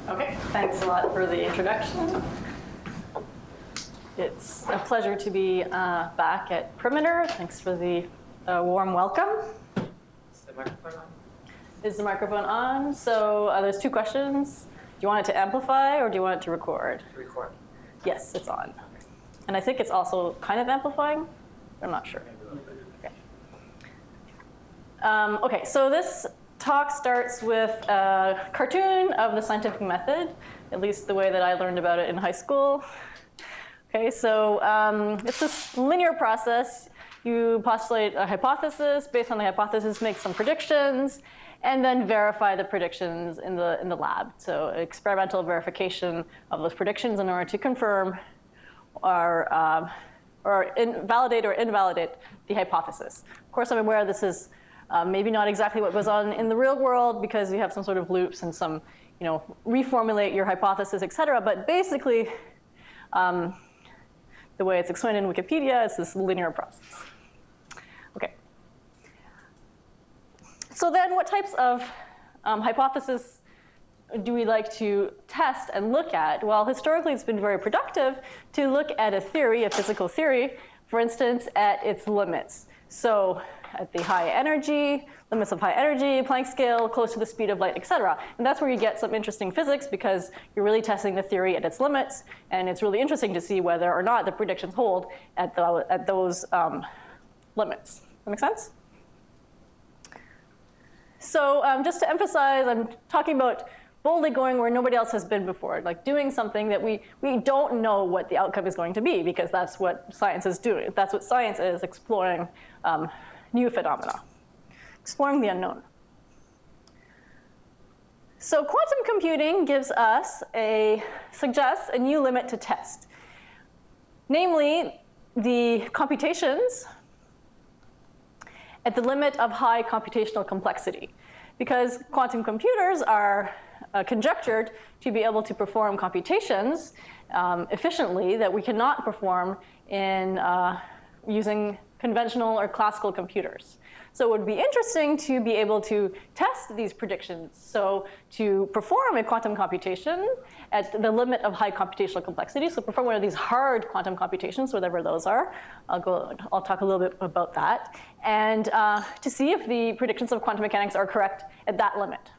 Okay, thanks a lot for the introduction. It's a pleasure to be back at Perimeter. Thanks for the warm welcome. Is the microphone on? Is the microphone on? So there's two questions. Do you want it to amplify or do you want it to record? To record. Yes, it's on. And I think it's also kind of amplifying. I'm not sure. Okay, so this talk starts with a cartoon of the scientific method, at least the way that I learned about it in high school. Okay, so it's this linear process. You postulate a hypothesis, based on the hypothesis, make some predictions, and then verify the predictions in the lab. So experimental verification of those predictions in order to confirm or validate or invalidate the hypothesis. Of course, I'm aware this is maybe not exactly what goes on in the real world because you have some sort of loops and some, reformulate your hypothesis, et cetera. But basically, the way it's explained in Wikipedia, it's this linear process. Okay. So then what types of hypotheses do we like to test and look at? Well, historically, it's been very productive to look at a theory, a physical theory, for instance, at its limits. So at the high energy, limits of high energy, Planck scale, close to the speed of light, et cetera. And that's where you get some interesting physics because you're really testing the theory at its limits. And it's really interesting to see whether or not the predictions hold at those limits. Does that make sense? So just to emphasize, I'm talking about boldly going where nobody else has been before, like doing something that we don't know what the outcome is going to be because that's what science is doing. That's what science is, exploring new phenomena, exploring the unknown. So quantum computing suggests a new limit to test. Namely, the computations at the limit of high computational complexity. Because quantum computers are conjectured to be able to perform computations efficiently that we cannot perform in using conventional or classical computers. So it would be interesting to be able to test these predictions. So to perform a quantum computation at the limit of high computational complexity, so perform one of these hard quantum computations, whatever those are. I'll talk a little bit about that. And to see if the predictions of quantum mechanics are correct at that limit.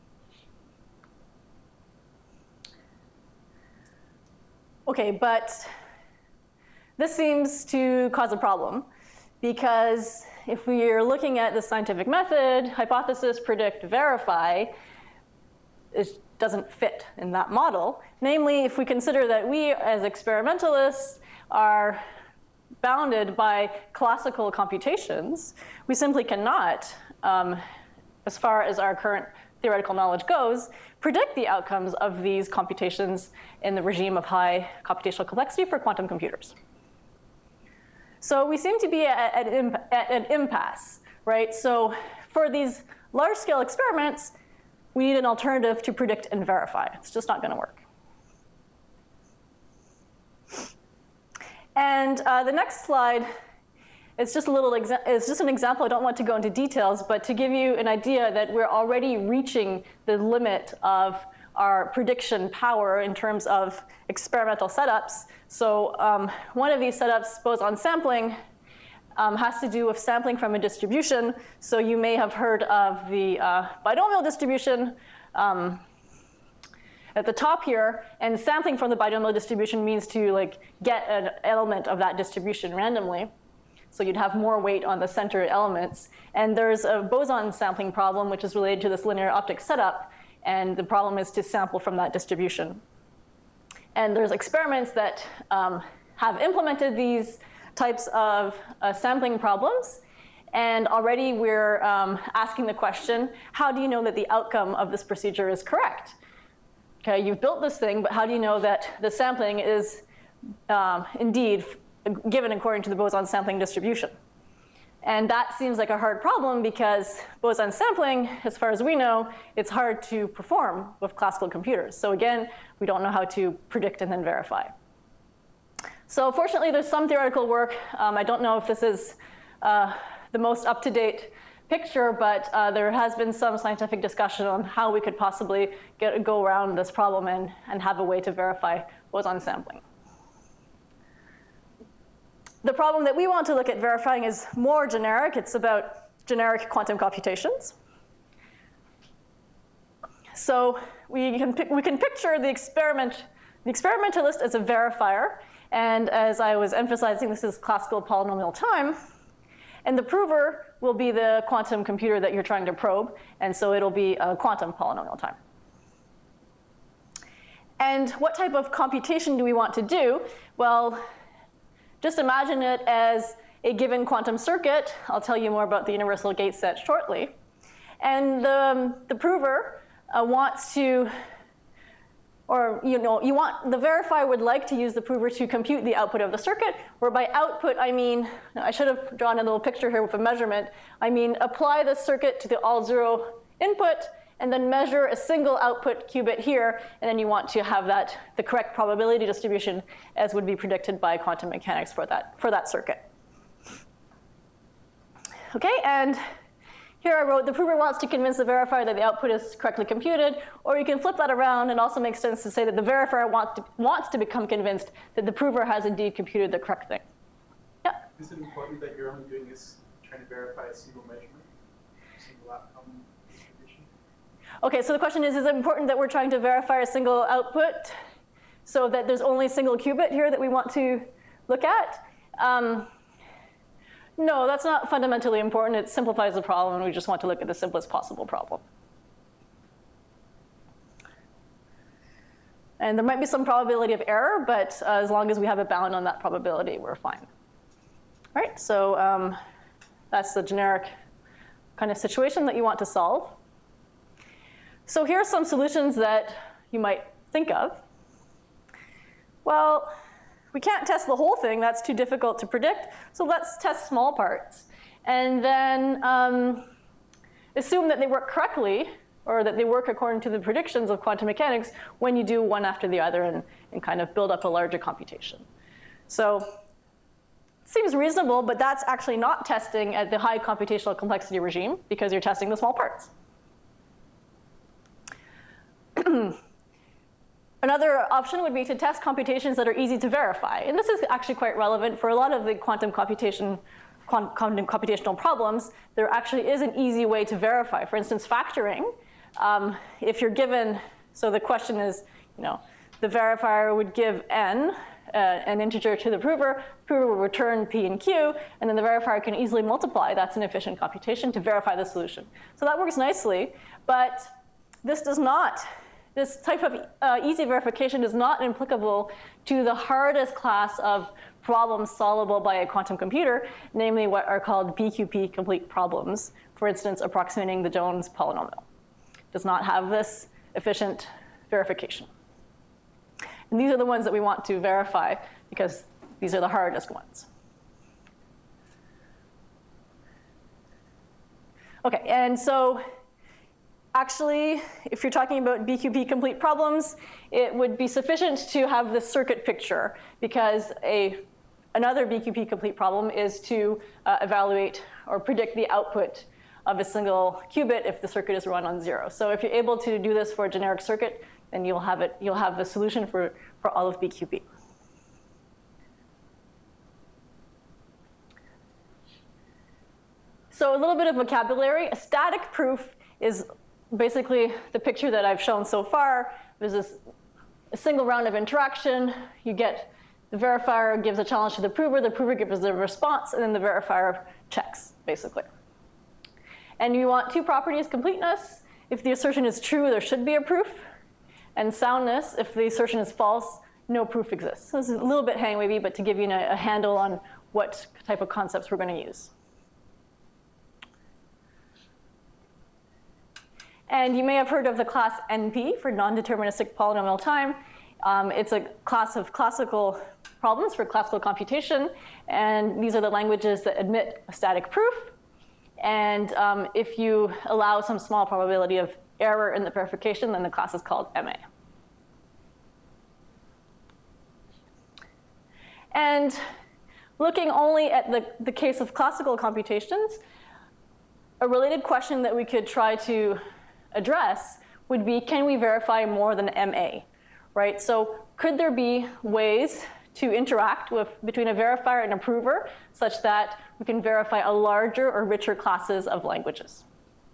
Okay, but this seems to cause a problem. Because if we are looking at the scientific method, hypothesis, predict, verify, it doesn't fit in that model. Namely, if we consider that we as experimentalists are bounded by classical computations, we simply cannot, as far as our current theoretical knowledge goes, predict the outcomes of these computations in the regime of high computational complexity for quantum computers. So we seem to be at an impasse, right? So for these large-scale experiments, we need an alternative to predict and verify. It's just not going to work. And the next slide is just an example. I don't want to go into details, but to give you an idea that we're already reaching the limit of our prediction power in terms of experimental setups. So one of these setups, boson sampling, has to do with sampling from a distribution. So you may have heard of the binomial distribution at the top here. And sampling from the binomial distribution means to get an element of that distribution randomly. So you'd have more weight on the center elements. And there's a boson sampling problem, which is related to this linear optics setup. And the problem is to sample from that distribution. And there's experiments that have implemented these types of sampling problems. And already we're asking the question, how do you know that the outcome of this procedure is correct? Okay, you've built this thing, but how do you know that the sampling is indeed given according to the boson sampling distribution? And that seems like a hard problem because boson sampling, as far as we know, it's hard to perform with classical computers. So again, we don't know how to predict and then verify. So fortunately, there's some theoretical work. I don't know if this is the most up-to-date picture, but there has been some scientific discussion on how we could possibly go around this problem and have a way to verify boson sampling. The problem that we want to look at verifying is more generic. It's about generic quantum computations. So we can picture the experimentalist as a verifier. And as I was emphasizing, this is classical polynomial time. And the prover will be the quantum computer that you're trying to probe. And so it'll be a quantum polynomial time. And what type of computation do we want to do? Well, just imagine it as a given quantum circuit. I'll tell you more about the universal gate set shortly. And the prover wants to, or the verifier would like to use the prover to compute the output of the circuit, where by output I mean, I should have drawn a little picture here with a measurement. I mean apply the circuit to the all zero input and then measure a single output qubit here, and then you want to have the correct probability distribution as would be predicted by quantum mechanics for that circuit. Okay, and here I wrote the prover wants to convince the verifier that the output is correctly computed, or you can flip that around and also makes sense to say that the verifier wants to become convinced that the prover has indeed computed the correct thing. Yeah? Is it important that you're only doing this trying to verify a single measurement, a single outcome distribution? Okay, so the question is it important that we're trying to verify a single output so that there's only a single qubit here that we want to look at? No, that's not fundamentally important. It simplifies the problem, and we just want to look at the simplest possible problem. And there might be some probability of error, but as long as we have a bound on that probability, we're fine. All right, so that's the generic kind of situation that you want to solve. So here are some solutions that you might think of. Well, we can't test the whole thing. That's too difficult to predict. So let's test small parts. And then assume that they work correctly, or that they work according to the predictions of quantum mechanics when you do one after the other and kind of build up a larger computation. So it seems reasonable, but that's actually not testing at the high computational complexity regime because you're testing the small parts. Another option would be to test computations that are easy to verify. And this is actually quite relevant for a lot of the quantum computational problems. There actually is an easy way to verify. For instance, factoring. If you're given, so the question is, the verifier would give n, an integer to the prover will return p and q, and then the verifier can easily multiply. That's an efficient computation to verify the solution. So that works nicely, but this does not. This type of easy verification is not applicable to the hardest class of problems solvable by a quantum computer, namely what are called BQP complete problems. For instance, approximating the Jones polynomial. Does not have this efficient verification. And these are the ones that we want to verify because these are the hardest ones. Okay, and so actually, if you're talking about BQP complete problems, it would be sufficient to have the circuit picture because another BQP complete problem is to evaluate or predict the output of a single qubit if the circuit is run on 0. So if you're able to do this for a generic circuit, then you'll have the solution for all of BQP. So a little bit of vocabulary. A static proof is basically the picture that I've shown so far. There's a single round of interaction. You get the verifier gives a challenge to the prover gives the response, and then the verifier checks, basically. And you want two properties: completeness. If the assertion is true, there should be a proof. And soundness. If the assertion is false, no proof exists. So this is a little bit hand-wavy, but to give you a handle on what type of concepts we're going to use. And you may have heard of the class NP for non-deterministic polynomial time. It's a class of classical problems for classical computation. And these are the languages that admit a static proof. And if you allow some small probability of error in the verification, then the class is called MA. And looking only at the case of classical computations, a related question that we could try to address would be, can we verify more than MA, right? So could there be ways to interact between a verifier and a prover such that we can verify a larger or richer classes of languages?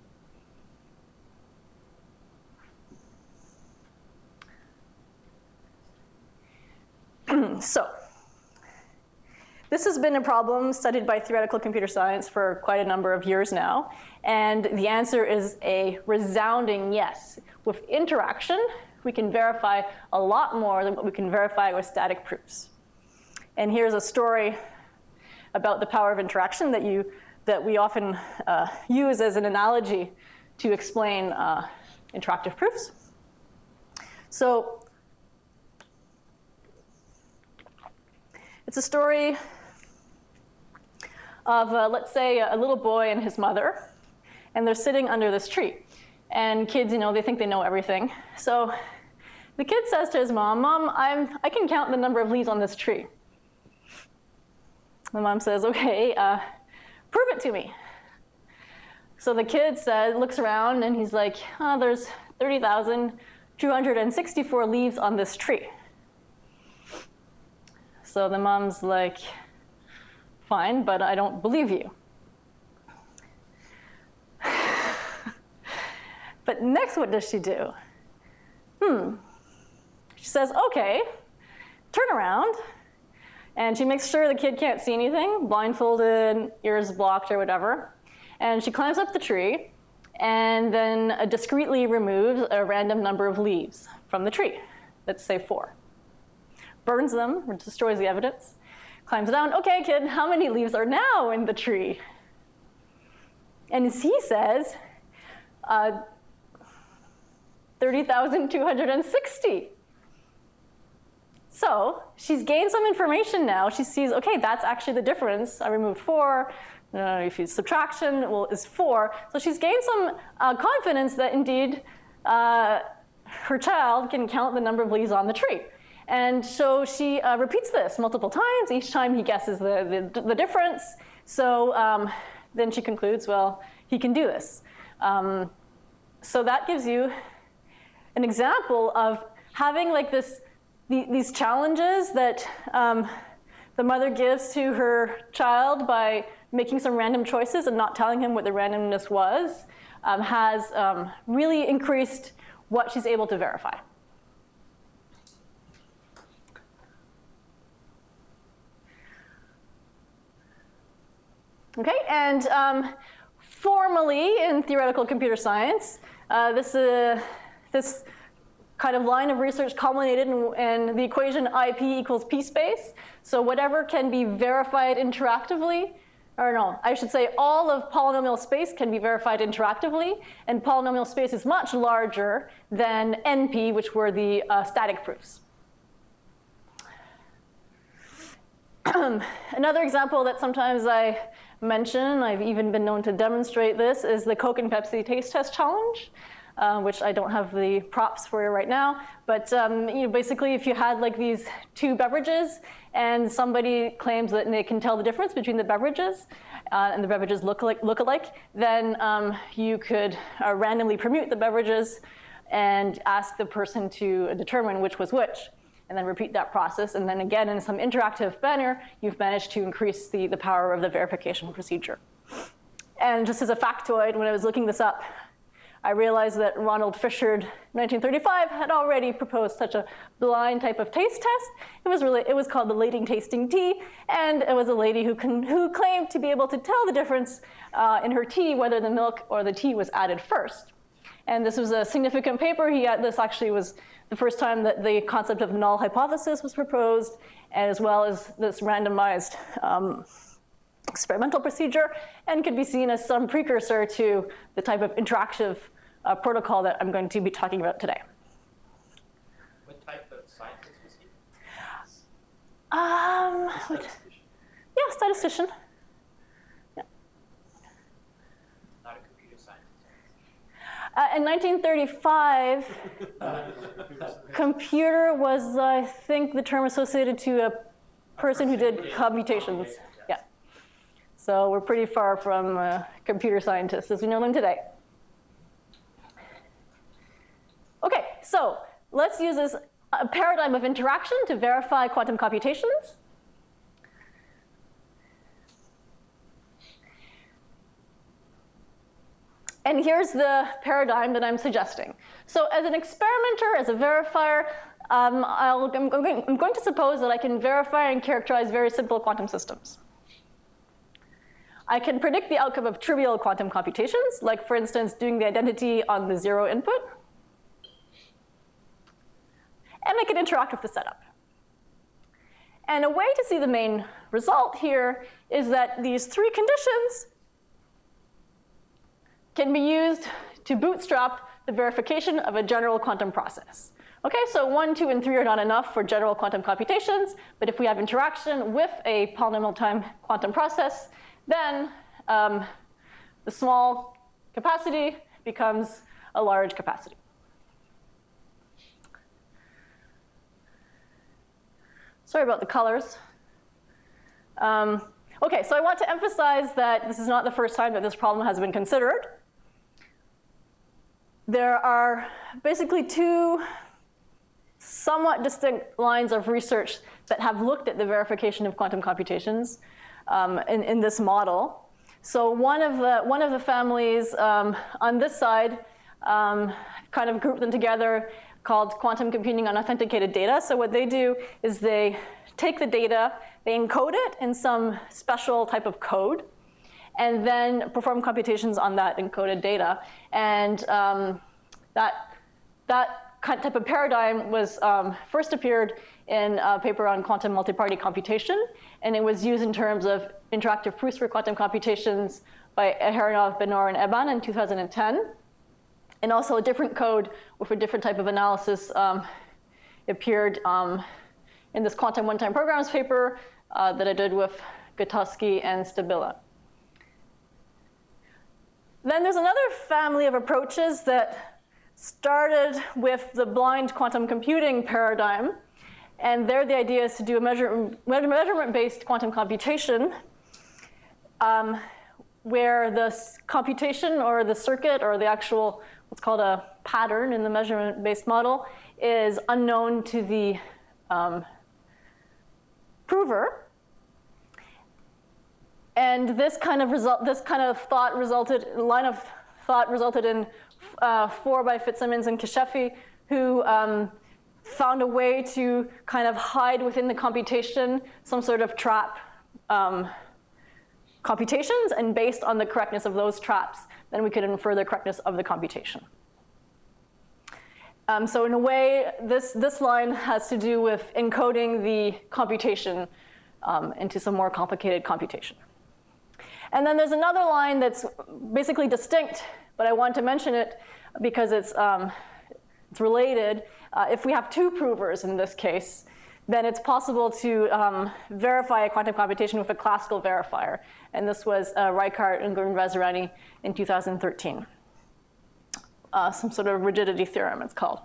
So this has been a problem studied by theoretical computer science for quite a number of years now. And the answer is a resounding yes. With interaction, we can verify a lot more than what we can verify with static proofs. And here's a story about the power of interaction that we often use as an analogy to explain interactive proofs. So it's a story of, let's say, a little boy and his mother, and they're sitting under this tree. And kids, they think they know everything. So the kid says to his mom, "Mom, I can count the number of leaves on this tree." The mom says, "Okay, prove it to me." So the kid looks around, and he's like, "There's 30,264 leaves on this tree." So the mom's like, "Fine, but I don't believe you." But next, what does she do? She says, "Okay, turn around." And she makes sure the kid can't see anything, blindfolded, ears blocked, or whatever. And she climbs up the tree and then discreetly removes a random number of leaves from the tree, let's say 4. Burns them, or destroys the evidence. Climbs down, "Okay, kid, how many leaves are now in the tree?" And he says, 30,260. So she's gained some information now. She sees, okay, that's actually the difference. I removed 4. If you subtraction, is 4. So she's gained some confidence that indeed her child can count the number of leaves on the tree. And so she repeats this multiple times. Each time he guesses the difference. So then she concludes, well, he can do this. So that gives you an example of having like these challenges that the mother gives to her child by making some random choices and not telling him what the randomness was, has really increased what she's able to verify. Okay, and formally in theoretical computer science, this kind of line of research culminated in the equation IP equals P space. So whatever can be verified interactively, or no, I should say all of polynomial space can be verified interactively, and polynomial space is much larger than NP, which were the static proofs. Another example that sometimes I mention, I've even been known to demonstrate this, is the Coke and Pepsi taste test challenge, which I don't have the props for you right now. But basically, if you had like these 2 beverages and somebody claims that they can tell the difference between the beverages and the beverages look alike, then you could randomly permute the beverages and ask the person to determine which was which, and then repeat that process. And then again, in some interactive manner, you've managed to increase the power of the verification procedure. And just as a factoid, when I was looking this up, I realized that Ronald Fisher, 1935, had already proposed such a blind type of taste test. It was called the Lading Tasting Tea, and it was a lady who claimed to be able to tell the difference in her tea whether the milk or the tea was added first. And this was a significant paper. This actually was the first time that the concept of null hypothesis was proposed, as well as this randomized experimental procedure, and could be seen as some precursor to the type of interactive protocol that I'm going to be talking about today. What type of scientist was he? Yeah, statistician. Yeah. Not a computer scientist. In 1935, computer was, I think, the term associated to a person who did computations. Yeah. So we're pretty far from computer scientists as we know them today. Okay, so let's use this paradigm of interaction to verify quantum computations. And here's the paradigm that I'm suggesting. So as an experimenter, as a verifier, I'm going to suppose that I can verify and characterize very simple quantum systems. I can predict the outcome of trivial quantum computations, like, for instance, doing the identity on the 0 input. And I can interact with the setup. And a way to see the main result here is that these three conditions can be used to bootstrap the verification of a general quantum process. Okay, so 1, 2, and 3 are not enough for general quantum computations, but if we have interaction with a polynomial time quantum process, then the small capacity becomes a large capacity. Sorry about the colors. Okay, so I want to emphasize that this is not the first time that this problem has been considered. There are basically two somewhat distinct lines of research that have looked at the verification of quantum computations in this model. So one of the families on this side kind of grouped them together, called quantum computing on authenticated data. So what they do is they take the data, they encode it in some special type of code, and then perform computations on that encoded data. And that type of paradigm was first appeared in a paper on quantum multiparty computation, and it was used in terms of interactive proofs for quantum computations by Aharonov, Benor, and Eban in 2010. And also a different code with a different type of analysis appeared in this quantum one-time programs paper that I did with Gutowski and Stabila. Then there's another family of approaches that started with the blind quantum computing paradigm. And there the idea is to do a measurement-based quantum computation where the computation or the circuit or the actual what's called a pattern in the measurement-based model is unknown to the prover. And this kind of line of thought resulted in Four by Fitzsimmons and Keshefi, who found a way to kind of hide within the computation some sort of trap computations, and based on the correctness of those traps, then we could infer the correctness of the computation. So in a way, this line has to do with encoding the computation into some more complicated computation. And then there's another line that's basically distinct, but I want to mention it because it's related. If we have two provers in this case, then it's possible to verify a quantum computation with a classical verifier. And this was Reichardt and Gurn-Vazirani in 2013. Some sort of rigidity theorem, it's called.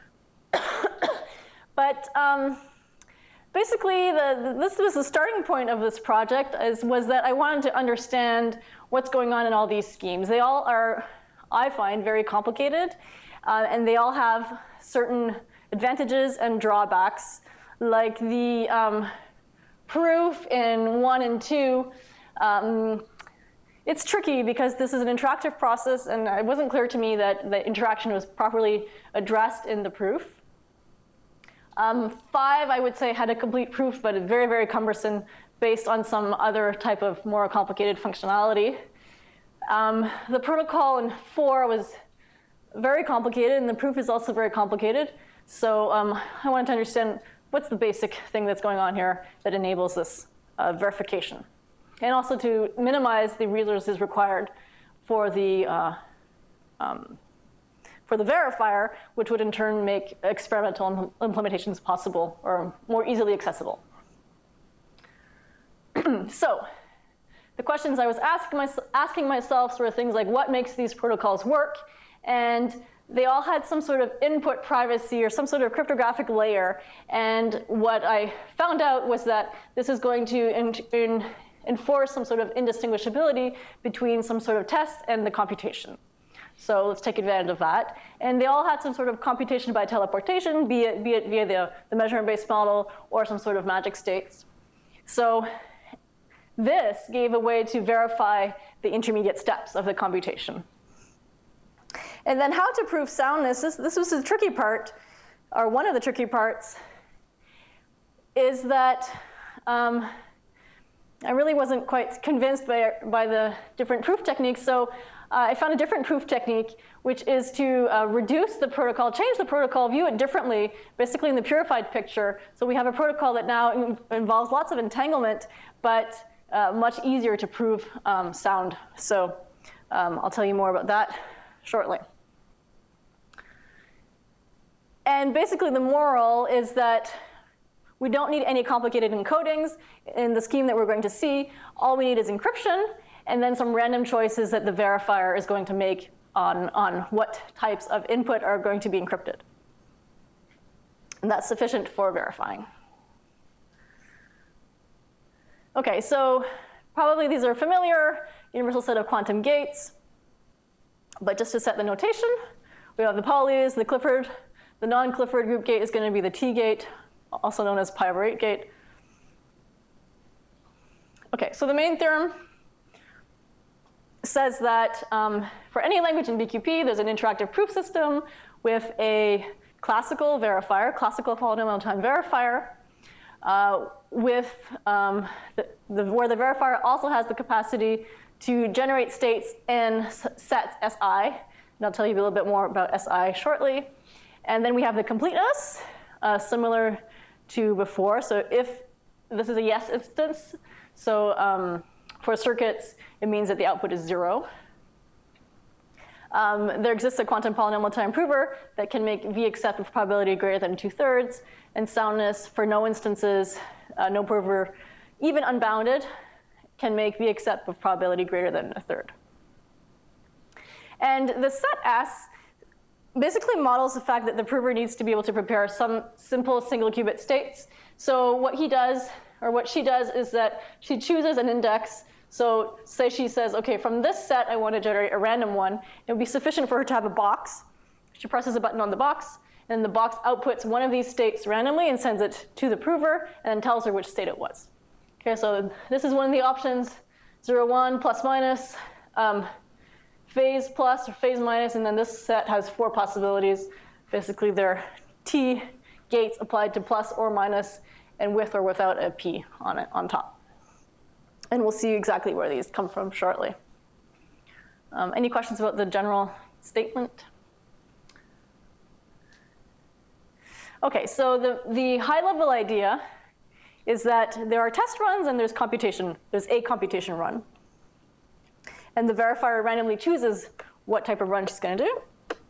But basically, this was the starting point of this project, was that I wanted to understand what's going on in all these schemes. They all are, I find, very complicated, and they all have certain advantages and drawbacks. Like the proof in 1 and 2, it's tricky because this is an interactive process, and it wasn't clear to me that the interaction was properly addressed in the proof. 5, I would say, had a complete proof, but it's very, very cumbersome based on some other type of more complicated functionality. The protocol in 4 was very complicated, and the proof is also very complicated. So I wanted to understand what's the basic thing that's going on here that enables this verification, and also to minimize the resources required for the verifier, which would in turn make experimental implementations possible or more easily accessible. So the questions I was asking myself were things like, what makes these protocols work? And they all had some sort of input privacy or some sort of cryptographic layer. And what I found out was that this is going to enforce some sort of indistinguishability between some sort of test and the computation. So let's take advantage of that. And they all had some sort of computation by teleportation, be it via the measurement-based model or some sort of magic states. So this gave a way to verify the intermediate steps of the computation. And then how to prove soundness, this was the tricky part, or one of the tricky parts, is that I really wasn't quite convinced by the different proof techniques. So I found a different proof technique, which is to reduce the protocol, change the protocol, view it differently, basically in the purified picture. So we have a protocol that now involves lots of entanglement, but much easier to prove sound. So I'll tell you more about that shortly. And basically the moral is that we don't need any complicated encodings in the scheme that we're going to see. All we need is encryption and then some random choices that the verifier is going to make on what types of input are going to be encrypted. And that's sufficient for verifying. Okay, so probably these are familiar, universal set of quantum gates. But just to set the notation, we have the Pauli's, the Clifford. The non-Clifford group gate is going to be the T gate, also known as pi/8 gate. Okay, so the main theorem says that for any language in BQP, there's an interactive proof system with a classical verifier, classical polynomial time verifier, where the verifier also has the capacity to generate states in sets Si, and I'll tell you a little bit more about Si shortly. And then we have the completeness, similar to before. So if this is a yes instance, so for circuits, it means that the output is 0. There exists a quantum polynomial time prover that can make V accept with probability greater than 2/3, and soundness for no instances, no prover, even unbounded, can make V accept with probability greater than 1/3. And the set S basically models the fact that the prover needs to be able to prepare some simple single qubit states. So what he does, or what she does, is that she chooses an index. So say she says, okay, from this set, I want to generate a random one. It would be sufficient for her to have a box. She presses a button on the box, and the box outputs one of these states randomly and sends it to the prover, and then tells her which state it was. Okay, so this is one of the options, 0, 1, plus minus, phase plus or phase minus, and then this set has 4 possibilities. Basically, they're T gates applied to plus or minus, and with or without a P on it on top. And we'll see exactly where these come from shortly. Any questions about the general statement? Okay, so the high-level idea is that there are test runs and there's computation. There's a computation run. And the verifier randomly chooses what type of run she's going to do.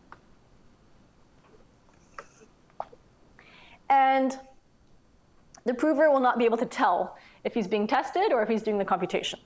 And the prover will not be able to tell if he's being tested or if he's doing the computation.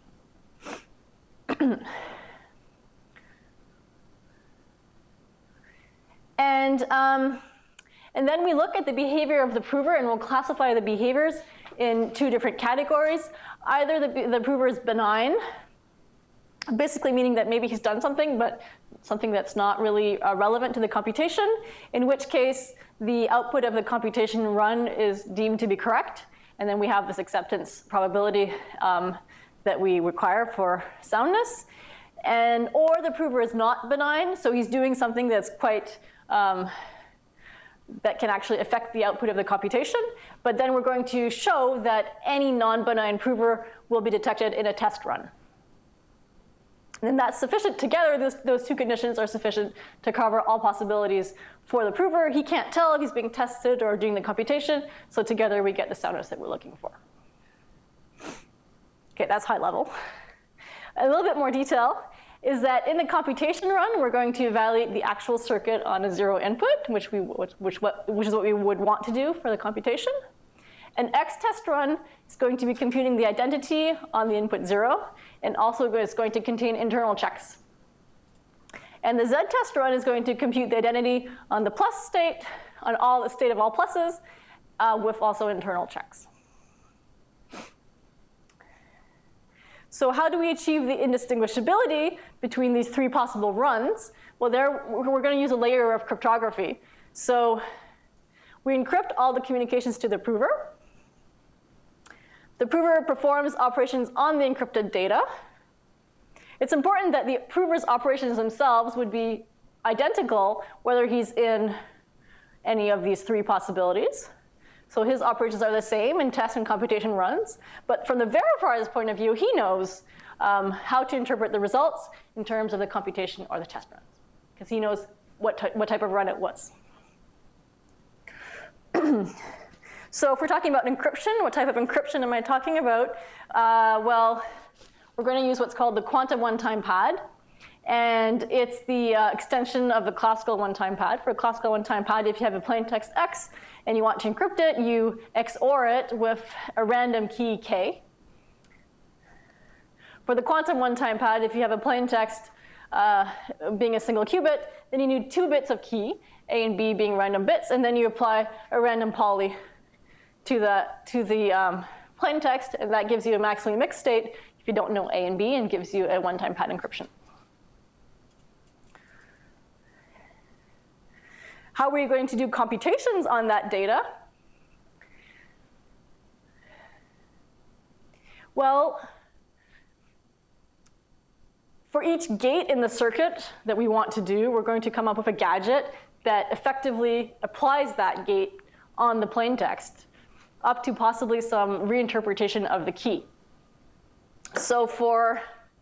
And then we look at the behavior of the prover, and we'll classify the behaviors in 2 different categories. Either the prover is benign, basically meaning that maybe he's done something, but something that's not really relevant to the computation, in which case the output of the computation run is deemed to be correct, and then we have this acceptance probability that we require for soundness. Or the prover is not benign, so he's doing something that's quite, that can actually affect the output of the computation, but then we're going to show that any non-benign prover will be detected in a test run. And that's sufficient. Together, those 2 conditions are sufficient to cover all possibilities for the prover. He can't tell if he's being tested or doing the computation, so together we get the soundness that we're looking for. Okay, that's high level. A little bit more detail is that in the computation run, we're going to evaluate the actual circuit on a 0 input, which is what we would want to do for the computation. An X test run is going to be computing the identity on the input 0, and also is going to contain internal checks. And the Z test run is going to compute the identity on the plus state, on the state of all pluses, with also internal checks. So how do we achieve the indistinguishability between these three possible runs? Well, there we're going to use a layer of cryptography. So we encrypt all the communications to the prover. The prover performs operations on the encrypted data. It's important that the prover's operations themselves would be identical whether he's in any of these three possibilities. So his operations are the same in test and computation runs. But from the verifier's point of view, he knows how to interpret the results in terms of the computation or the test runs, because he knows what type of run it was. So if we're talking about encryption, what type of encryption am I talking about? Well, we're going to use what's called the quantum one-time pad. And it's the extension of the classical one-time pad. For a classical one-time pad, if you have a plain text X and you want to encrypt it, you XOR it with a random key K. For the quantum one-time pad, if you have a plain text being a single qubit, then you need 2 bits of key, A and B being random bits, and then you apply a random poly to the plain text, and that gives you a maximally mixed state if you don't know A and B, and gives you a one-time pad encryption. How are you going to do computations on that data? Well, for each gate in the circuit that we want to do, we're going to come up with a gadget that effectively applies that gate on the plain text, up to possibly some reinterpretation of the key. So for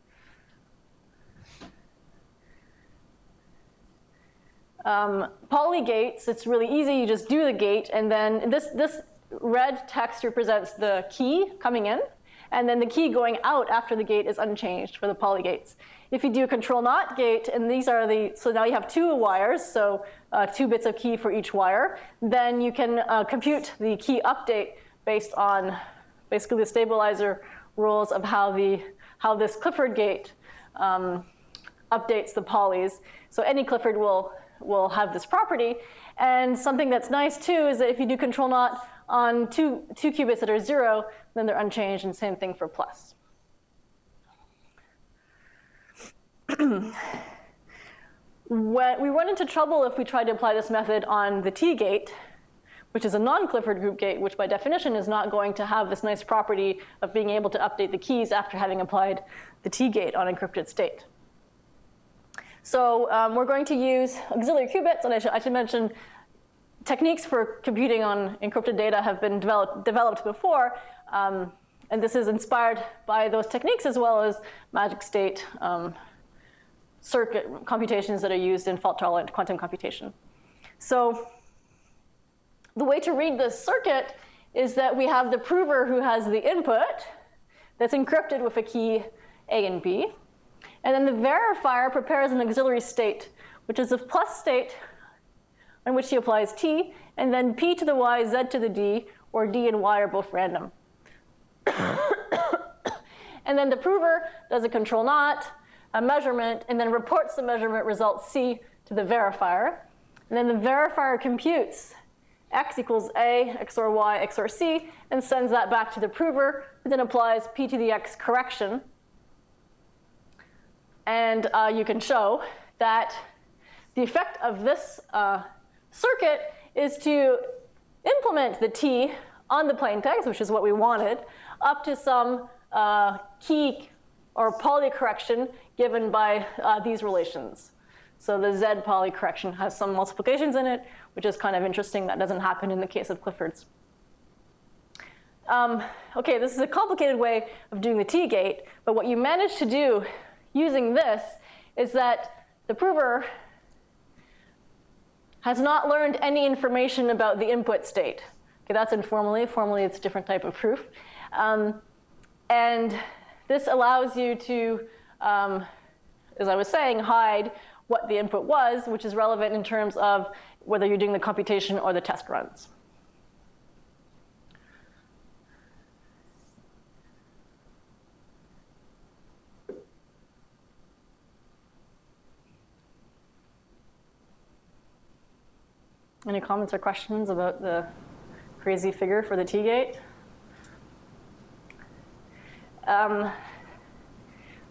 poly gates, it's really easy. You just do the gate, and then this red text represents the key coming in, and then the key going out after the gate is unchanged for the poly gates. If you do a control not gate, and these are so now you have 2 wires, so 2 bits of key for each wire, then you can compute the key update based on basically the stabilizer rules of how this Clifford gate updates the polys. So any Clifford will have this property. And something that's nice too is that if you do control not on two qubits that are 0, then they're unchanged, and same thing for plus. We run into trouble if we try to apply this method on the T gate, which is a non-Clifford group gate, which by definition is not going to have this nice property of being able to update the keys after having applied the T gate on encrypted state. So we're going to use auxiliary qubits, and I should mention techniques for computing on encrypted data have been developed before, and this is inspired by those techniques as well as magic state circuit computations that are used in fault-tolerant quantum computation. So the way to read this circuit is that we have the prover who has the input that's encrypted with a key A and B. And then the verifier prepares an auxiliary state, which is a plus state on which he applies T, and then P to the Y, Z to the D, or D and Y are both random. And then the prover does a control not, a measurement, and then reports the measurement result C to the verifier. And then the verifier computes X equals A, XOR Y, XOR C, and sends that back to the prover, who then applies P to the X correction. And you can show that the effect of this circuit is to implement the T on the plain text, which is what we wanted, up to some key or poly correction given by these relations. So the Z poly correction has some multiplications in it, which is kind of interesting. That doesn't happen in the case of Clifford's. OK, this is a complicated way of doing the T gate. But what you manage to do using this is that the prover has not learned any information about the input state. Okay, that's informally. Formally, it's a different type of proof. And this allows you to, as I was saying, hide what the input was, which is relevant in terms of whether you're doing the computation or the test runs. Any comments or questions about the crazy figure for the T gate?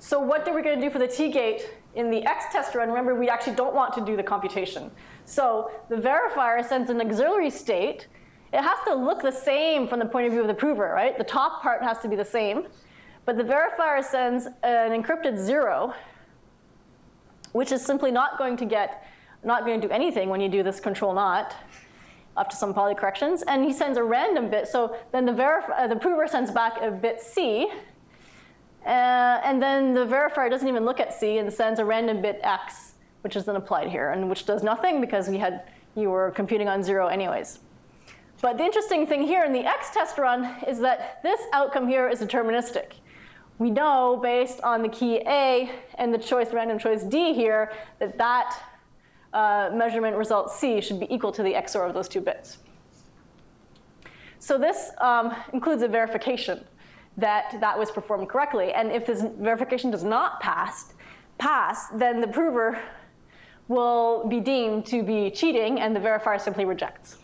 So what are we going to do for the T-gate in the X test run? Remember, we actually don't want to do the computation. So the verifier sends an auxiliary state. It has to look the same from the point of view of the prover, right? The top part has to be the same. But the verifier sends an encrypted 0, which is simply not going to do anything when you do this control not up to some poly corrections. And he sends a random bit. So then the prover sends back a bit C. And then the verifier doesn't even look at C and sends a random bit X, which is then applied here, and which does nothing because you were computing on 0 anyways. But the interesting thing here in the X test run is that this outcome here is deterministic. We know based on the key A and the random choice D here that measurement result C should be equal to the XOR of those 2 bits. So this includes a verification that was performed correctly. And if this verification does not pass, then the prover will be deemed to be cheating, and the verifier simply rejects.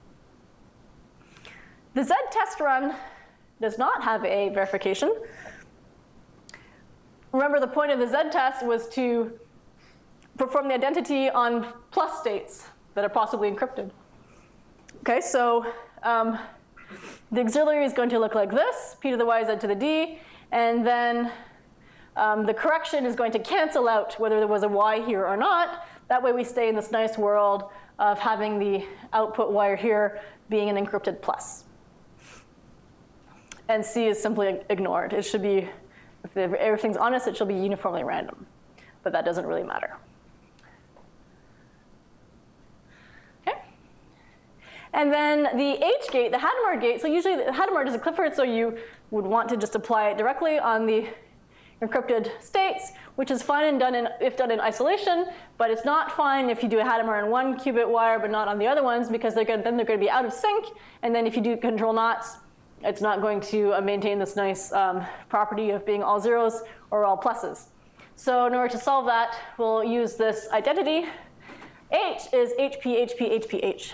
The Z test run does not have a verification. Remember, the point of the Z test was to perform the identity on plus states that are possibly encrypted. Okay, so the auxiliary is going to look like this, p to the y, z to the d, and then the correction is going to cancel out whether there was a y here or not. That way we stay in this nice world of having the output wire here being an encrypted plus. And C is simply ignored. It should be, if everything's honest, it should be uniformly random. But that doesn't really matter. Okay. And then the H gate, the Hadamard gate, so usually the Hadamard is a Clifford, so you would want to just apply it directly on the encrypted states, which is fine and if done in isolation, but it's not fine if you do a Hadamard on one qubit wire but not on the other ones, because then they're going to be out of sync, and then if you do control knots, it's not going to maintain this nice property of being all zeros or all pluses. So in order to solve that, we'll use this identity. H is HP, HP, HP, H.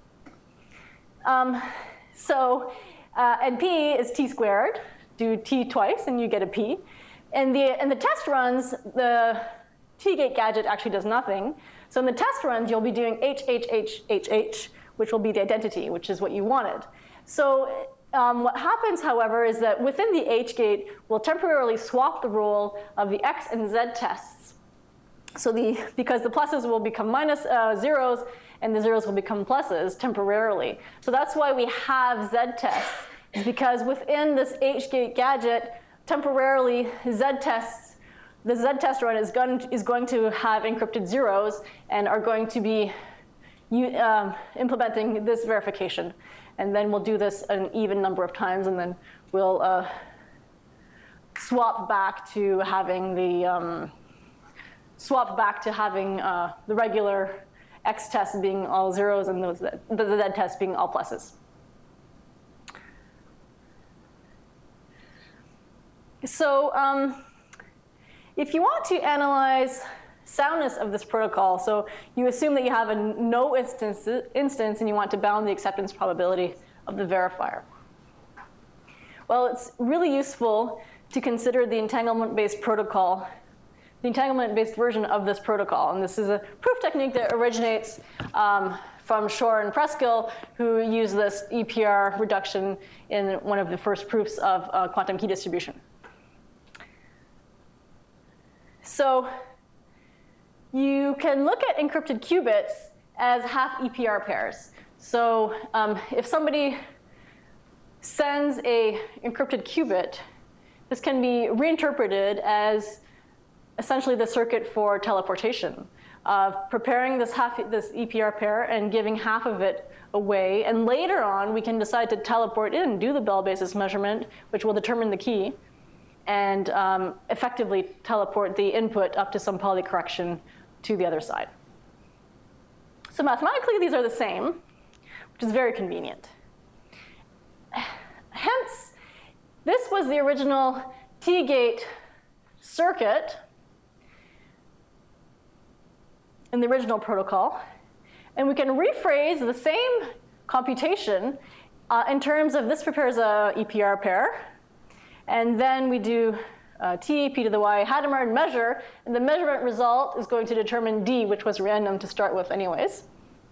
And P is T squared. Do T twice, and you get a P. And the test runs, the T-gate gadget actually does nothing. So in the test runs, you'll be doing H, H, H, H, H, which will be the identity, which is what you wanted. So what happens, however, is that within the H-gate, we'll temporarily swap the role of the X and Z tests. So because the pluses will become minus zeros, and the zeros will become pluses temporarily. So that's why we have Z tests, is because within this H-gate gadget, temporarily the Z test run is going to have encrypted zeros and are going to be implementing this verification. And then we'll do this an even number of times, and then we'll swap back to having the regular X test being all zeros and the Z test being all pluses. So if you want to analyze soundness of this protocol, so you assume that you have a no instance and you want to bound the acceptance probability of the verifier. Well, it's really useful to consider the entanglement-based protocol, the entanglement-based version of this protocol. And this is a proof technique that originates from Shor and Preskill, who used this EPR reduction in one of the first proofs of quantum key distribution. So you can look at encrypted qubits as half EPR pairs. So if somebody sends an encrypted qubit, this can be reinterpreted as essentially the circuit for teleportation, of preparing this EPR pair and giving half of it away. And later on, we can decide to teleport in, do the Bell basis measurement, which will determine the key, and effectively teleport the input up to some poly correction to the other side. So mathematically, these are the same, which is very convenient. Hence, this was the original T-gate circuit in the original protocol. And we can rephrase the same computation in terms of this prepares a EPR pair. And then we do t, p to the y Hadamard measure, and the measurement result is going to determine d, which was random to start with anyways.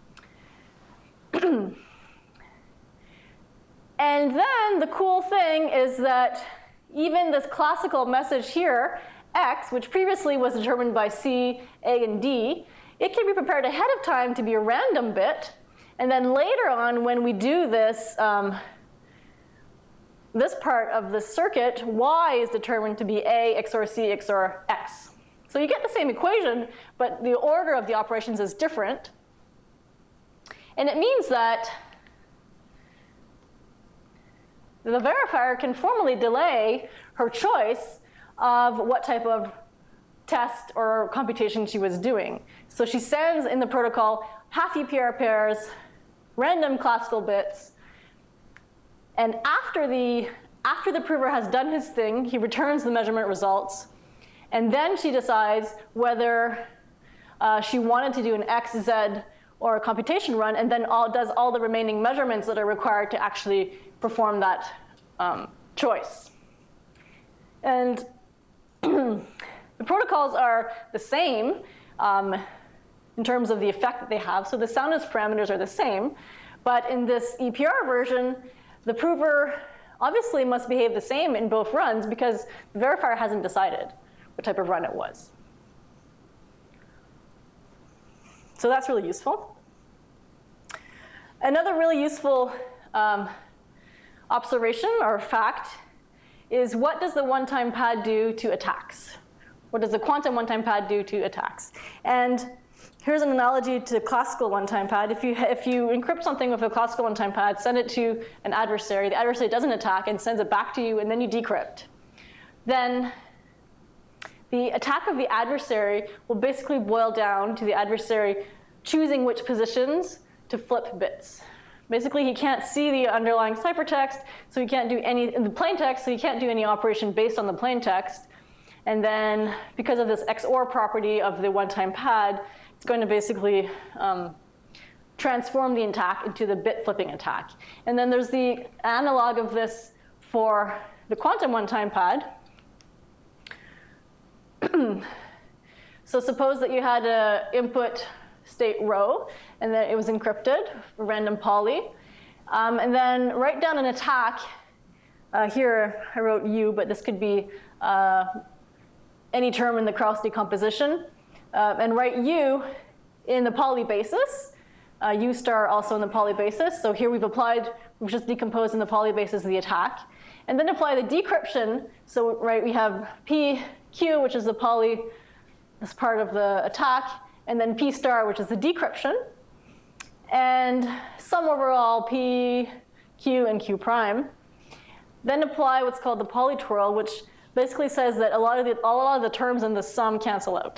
And then the cool thing is that even this classical message here, x, which previously was determined by c, a, and d, it can be prepared ahead of time to be a random bit. And then later on, when we do this, this part of the circuit, y is determined to be a XOR c XOR x. So you get the same equation, but the order of the operations is different. And it means that the verifier can formally delay her choice of what type of test or computation she was doing. So she sends in the protocol half UPR pairs, random classical bits, and after the prover has done his thing, he returns the measurement results, and then she decides whether she wanted to do an X, Z, or a computation run, and then does all the remaining measurements that are required to actually perform that choice. And the protocols are the same in terms of the effect that they have. So the soundness parameters are the same. But in this EPR version, the prover obviously must behave the same in both runs because the verifier hasn't decided what type of run it was. So that's really useful. Another really useful observation or fact is what does the one-time pad do to attacks? What does the quantum one-time pad do to attacks? And here's an analogy to classical one-time pad. If you encrypt something with a classical one-time pad, send it to an adversary, the adversary doesn't attack and sends it back to you, and then you decrypt. Then the attack of the adversary will basically boil down to the adversary choosing which positions to flip bits. Basically, he can't see the underlying ciphertext, so he can't do any in the plaintext, so he can't do any operation based on the plaintext. And then, because of this XOR property of the one-time pad, it's going to basically transform the attack into the bit flipping attack. And then there's the analog of this for the quantum one-time pad. So suppose that you had an input state row, and then it was encrypted, random poly. And then write down an attack. Here I wrote U, but this could be any term in the Krauss decomposition. And write U in the poly basis, U star also in the poly basis. So here we've just decomposed in the poly basis the attack. And then apply the decryption. So we have PQ, which is the poly, this part of the attack, and then P star, which is the decryption. And sum over all P, Q, and Q prime. Then apply what's called the polytwirl, which basically says that a lot of the terms in the sum cancel out.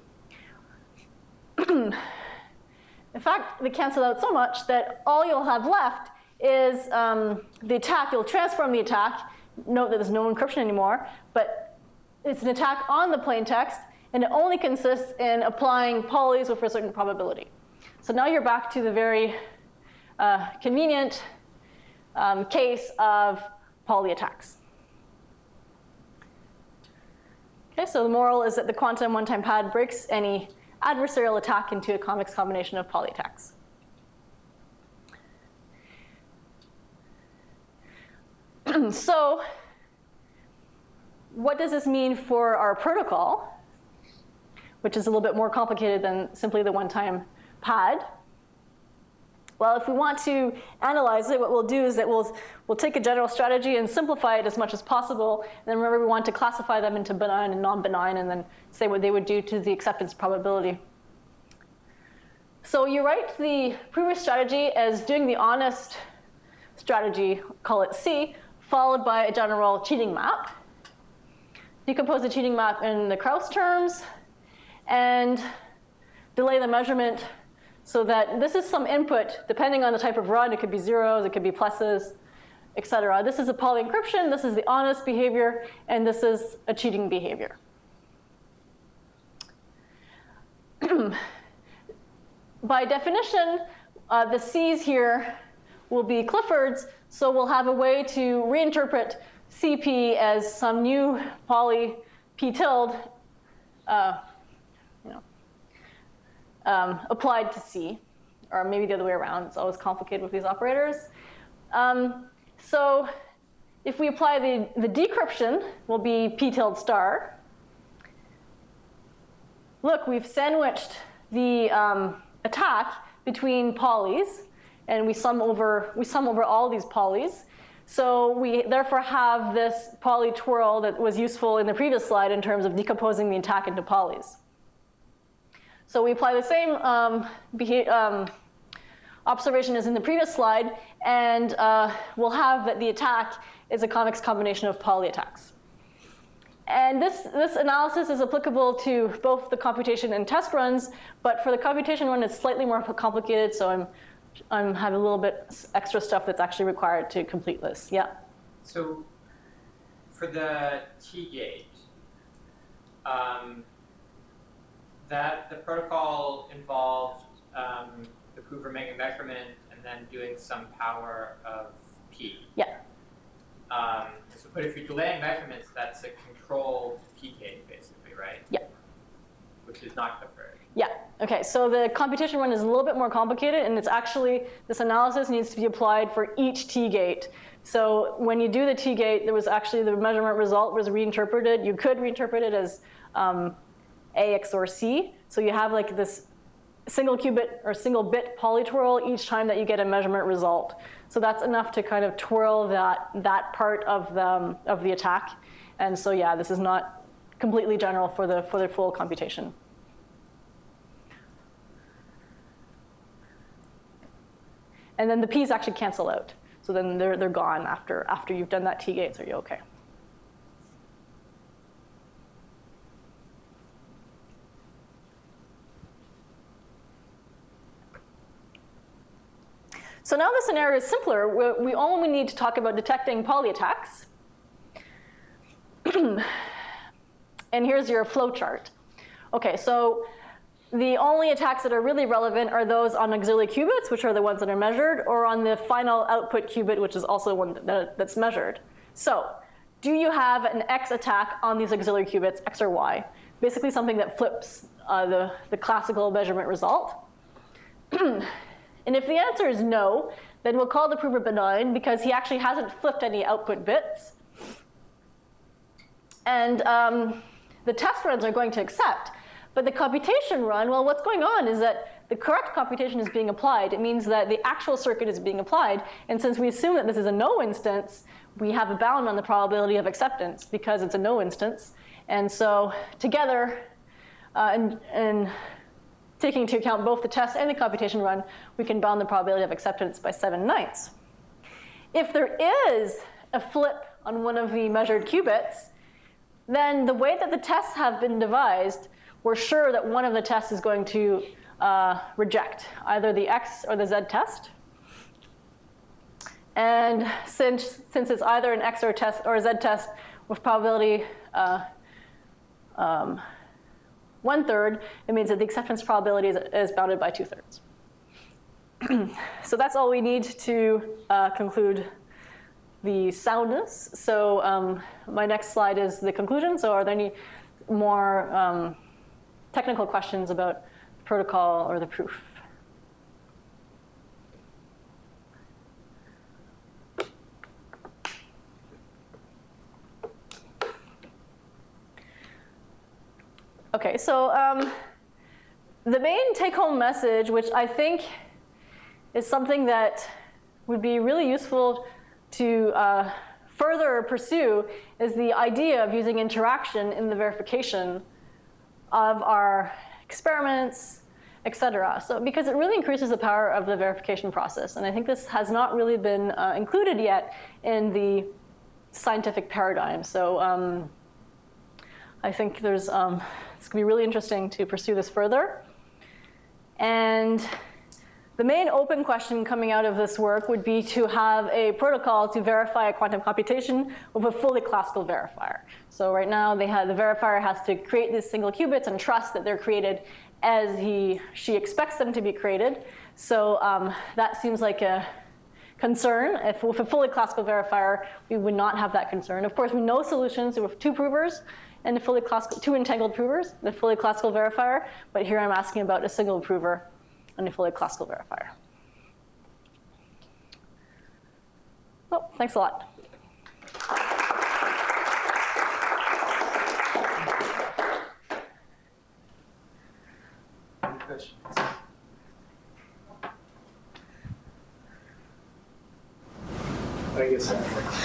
In fact, they cancel out so much that all you'll have left is the attack. You'll transform the attack. Note that there's no encryption anymore, but it's an attack on the plaintext, and it only consists in applying polys with a certain probability. So now you're back to the very convenient case of poly attacks. Okay, so the moral is that the quantum one-time pad breaks any adversarial attack into a convex combination of poly attacks. So what does this mean for our protocol, which is a little bit more complicated than simply the one-time pad? Well, if we want to analyze it, what we'll do is that we'll take a general strategy and simplify it as much as possible. And then remember, we want to classify them into benign and non-benign, and then say what they would do to the acceptance probability. So you write the previous strategy as doing the honest strategy, call it C, followed by a general cheating map. Decompose the cheating map in the Krauss terms, and delay the measurement so that this is some input, depending on the type of run. It could be zeros, it could be pluses, et cetera. This is a poly encryption, this is the honest behavior, and this is a cheating behavior. By definition, the C's here will be Clifford's, so we'll have a way to reinterpret CP as some new poly P tilde applied to C, or maybe the other way around. It's always complicated with these operators. So if we apply the decryption, will be P tilde star. Look, we've sandwiched the attack between polys, and we sum over all these polys. So we therefore have this poly twirl that was useful in the previous slide in terms of decomposing the attack into polys. So we apply the same observation as in the previous slide, and we'll have that the attack is a convex combination of poly attacks. And this analysis is applicable to both the computation and test runs, but for the computation run, it's slightly more complicated, so I'm having a little bit extra stuff that's actually required to complete this. Yeah? So for the T-gate, that the protocol involved the prover making a measurement and then doing some power of P. Yeah. But if you're delaying measurements, that's a controlled P-gate, basically, right? Yeah. Which is not preferred. Yeah, okay, so the computation run is a little bit more complicated, and it's actually, this analysis needs to be applied for each T-gate. So when you do the T-gate, there was actually the measurement result was reinterpreted. You could reinterpret it as A XOR C. So you have like this single qubit or single bit polytwirl each time that you get a measurement result. So that's enough to kind of twirl that part of the attack. And so yeah, this is not completely general for the full computation. And then the P's actually cancel out. So then they're gone after you've done that T-gate, so you're okay. So now the scenario is simpler. We only need to talk about detecting poly attacks. And here's your flow chart. Okay, so the only attacks that are really relevant are those on auxiliary qubits, which are the ones that are measured, or on the final output qubit, which is also one that's measured. So do you have an X attack on these auxiliary qubits, X or Y? Basically something that flips the classical measurement result. And if the answer is no, then we'll call the prover benign because he actually hasn't flipped any output bits. And the test runs are going to accept. But the computation run, well, what's going on is that the correct computation is being applied. It means that the actual circuit is being applied. And since we assume that this is a no instance, we have a bound on the probability of acceptance because it's a no instance. And so together, and taking into account both the test and the computation run, we can bound the probability of acceptance by 7/9. If there is a flip on one of the measured qubits, then the way that the tests have been devised, we're sure that one of the tests is going to reject either the X or the Z test. And since it's either an X or a Z test with probability 1/3, it means that the acceptance probability is bounded by 2/3. So that's all we need to conclude the soundness. So my next slide is the conclusion. So are there any more technical questions about the protocol or the proof? Okay, so the main take-home message, which I think is something that would be really useful to further pursue, is the idea of using interaction in the verification of our experiments, et cetera. So, because it really increases the power of the verification process. And I think this has not really been included yet in the scientific paradigm. So I think it's going to be really interesting to pursue this further. And the main open question coming out of this work would be to have a protocol to verify a quantum computation with a fully classical verifier. So right now, the verifier has to create these single qubits and trust that they're created as she expects them to be created. So that seems like a concern. If with a fully classical verifier, we would not have that concern. Of course, we know solutions with 2 provers and a fully classical, 2 entangled provers, the fully classical verifier. But here I'm asking about a single prover and a fully classical verifier. Oh, thanks a lot. Any questions? I guess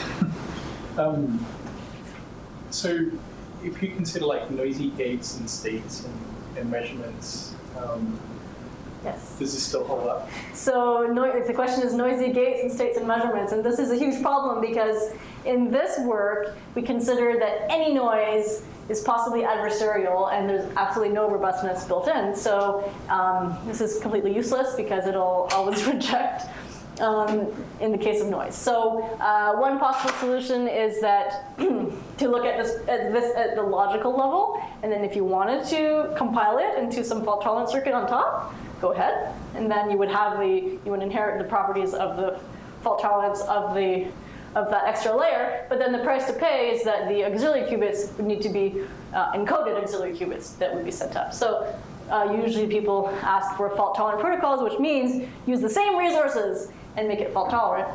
so if you consider like noisy gates and states and measurements, Yes. does this still hold up? So the question is noisy gates and states and measurements. And this is a huge problem because in this work, we consider that any noise is possibly adversarial and there's absolutely no robustness built in. So this is completely useless because it'll always reject in the case of noise. So one possible solution is that to look at this at the logical level, and then if you wanted to compile it into some fault tolerant circuit on top, go ahead, and then you would have you would inherit the properties of the fault tolerance of that extra layer. But then the price to pay is that the auxiliary qubits would need to be encoded auxiliary qubits that would be sent up. So usually people ask for fault tolerant protocols, which means use the same resources and make it fault tolerant.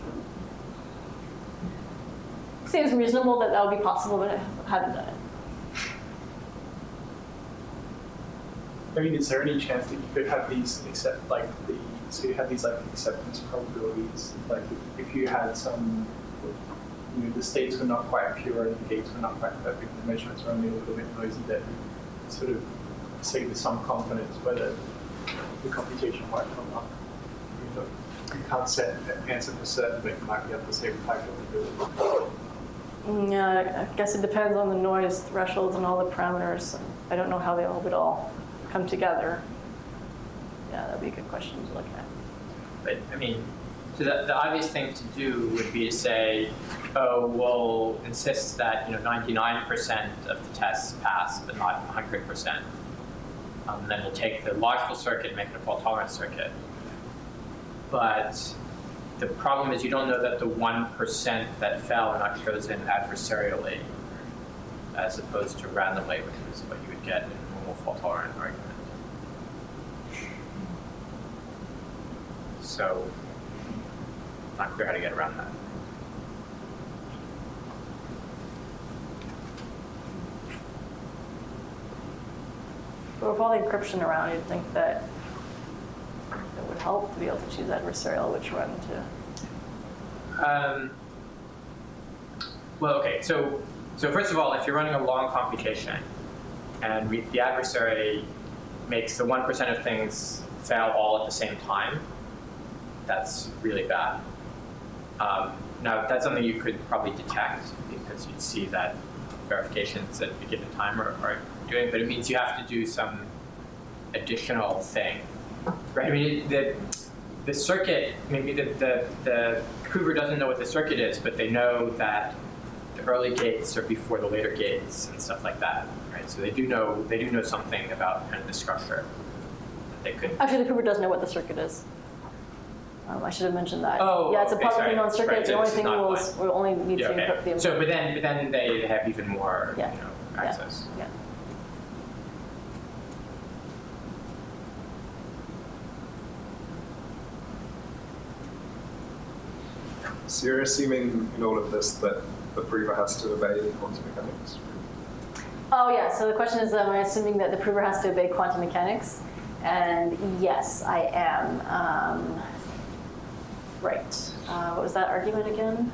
Seems reasonable that would be possible, but I haven't done it. I mean, is there any chance that you could have these so you have these like acceptance probabilities, like if you had some, the states were not quite pure and the gates were not quite perfect, the measurements were only a little bit noisy, that sort of say with some confidence whether the computation might come up. You can't set an answer for certain, but you might be able to say with high probability. Yeah, I guess it depends on the noise thresholds and all the parameters. I don't know how they would all come together. Yeah, that'd be a good question to look at. But I mean, so the obvious thing to do would be to say, oh, we'll insist that 99% of the tests pass, but not 100%. And then we'll take the logical circuit and make it a fault tolerant circuit. But the problem is you don't know that the 1% that fell are not chosen adversarially, as opposed to randomly, which is what you would get in a normal fault tolerant argument. So, not clear how to get around that. But with all the encryption around, you'd think that it would help to be able to choose adversarial which run to. Well, okay, so first of all, if you're running a long computation and the adversary makes the 1% of things fail all at the same time, that's really bad. Now, that's something you could probably detect because you'd see that verifications at a given time are doing, but it means you have to do some additional thing, right? I mean, the circuit, maybe the prover doesn't know what the circuit is, but they know that the early gates are before the later gates and stuff like that, right? So they do know something about kind of the structure that they could. Actually, the prover does know what the circuit is. I should have mentioned that. Oh, yeah, it's a okay, publicly known circuit. Right, the so only this thing we'll only need to encrypt the. So, but then they have even more, access. Yeah. So you're assuming in all of this that the prover has to obey quantum mechanics? Oh yeah, so the question is, am I assuming that the prover has to obey quantum mechanics? And yes, I am. Right. What was that argument again?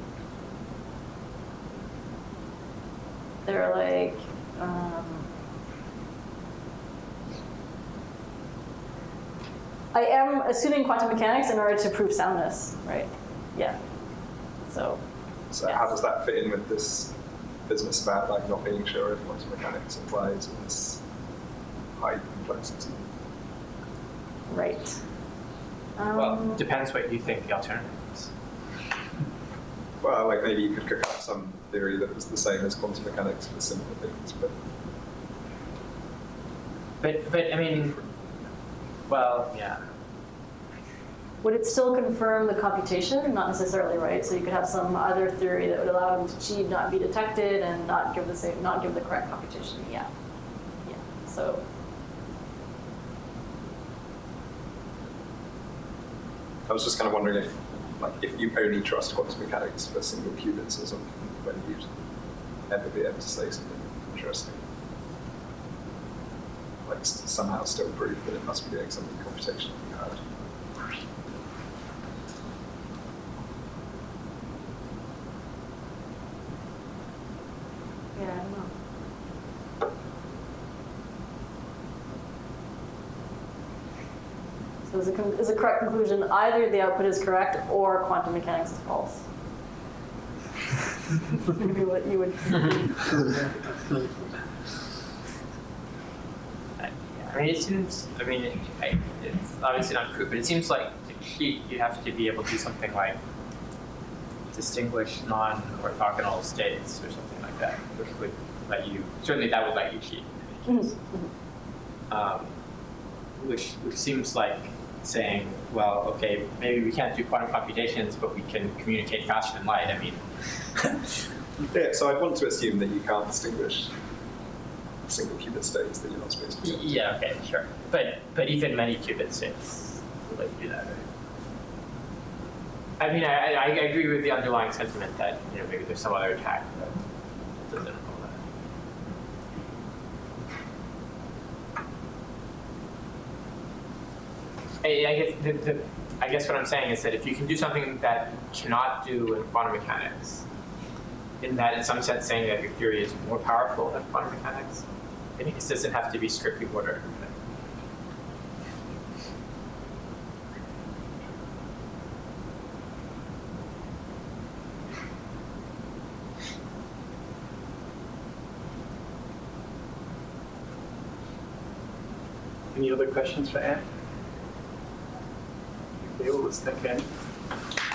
They're like, I am assuming quantum mechanics in order to prove soundness, right? Yeah. So So yes. how does that fit in with this business about like not being sure if quantum mechanics applies in this high complexity? Right. Well, depends what you think the alternative is. Well, like maybe you could cook up some theory that was the same as quantum mechanics for simple things, But I mean, well, yeah. would it still confirm the computation? Not necessarily, right? So you could have some other theory that would allow them to cheat, not be detected, and not give the correct computation. Yeah. Yeah. So. I was just kind of wondering if you only trust quantum mechanics for single qubits or something, when you'd ever be able to say something interesting. Like somehow still prove that it must be doing something computationally hard. Yeah, I don't know. So is a correct conclusion either the output is correct or quantum mechanics is false? Maybe what you would. I mean, it seems. I mean, it's obviously not true, but it seems like to cheat, you have to be able to do something like distinguish non-orthogonal states or something like that, which would let you. Certainly, that would let you cheat. Which seems like saying, well, okay, maybe we can't do quantum computations, but we can communicate faster than light. I mean. Yeah, so I'd want to assume that you can't distinguish single qubit states that you're not supposed to. Yeah, okay, sure. But even many qubit states will let you do that, right? I mean, I agree with the underlying sentiment that maybe there's some other attack that doesn't involve that. I guess what I'm saying is that if you can do something that you cannot do in quantum mechanics, in that in some sense saying that your theory is more powerful than quantum mechanics, I think this doesn't have to be strictly ordered. Any other questions for Anne? Okay, well, let's thank Anne.